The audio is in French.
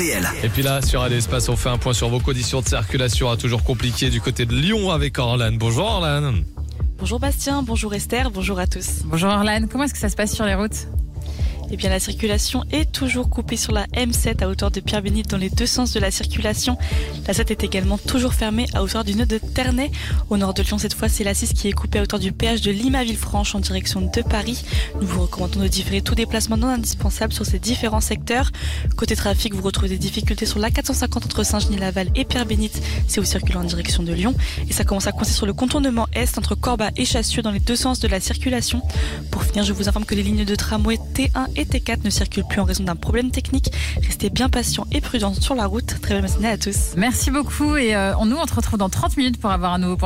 Et puis là, sur AD Espace, on fait un point sur vos conditions de circulation, toujours compliquées du côté de Lyon avec Orlane. Bonjour Orlane. Bonjour Bastien, bonjour Esther, bonjour à tous. Bonjour Orlane, comment est-ce que ça se passe sur les routes ? Eh bien, la circulation est toujours coupée sur la M7 à hauteur de Pierre-Bénite dans les deux sens de la circulation. La 7 est également toujours fermée à hauteur du nœud de Ternay. Au nord de Lyon, cette fois, c'est la 6 qui est coupée à hauteur du péage de Lima-Villefranche en direction de Paris. Nous vous recommandons de différer tout déplacement non indispensable sur ces différents secteurs. Côté trafic, vous retrouvez des difficultés sur l'A450 entre Saint-Genis-Laval et Pierre-Bénite. C'est où circulant en direction de Lyon. Et ça commence à coincer sur le contournement est entre Corba et Chassieux dans les deux sens de la circulation. Pour finir, je vous informe que les lignes de tramway T1 et T4 ne circulent plus en raison d'un problème technique. Restez bien patients et prudents sur la route. Très belle matinée à tous. Merci beaucoup et on se retrouve dans 30 minutes pour avoir un nouveau point.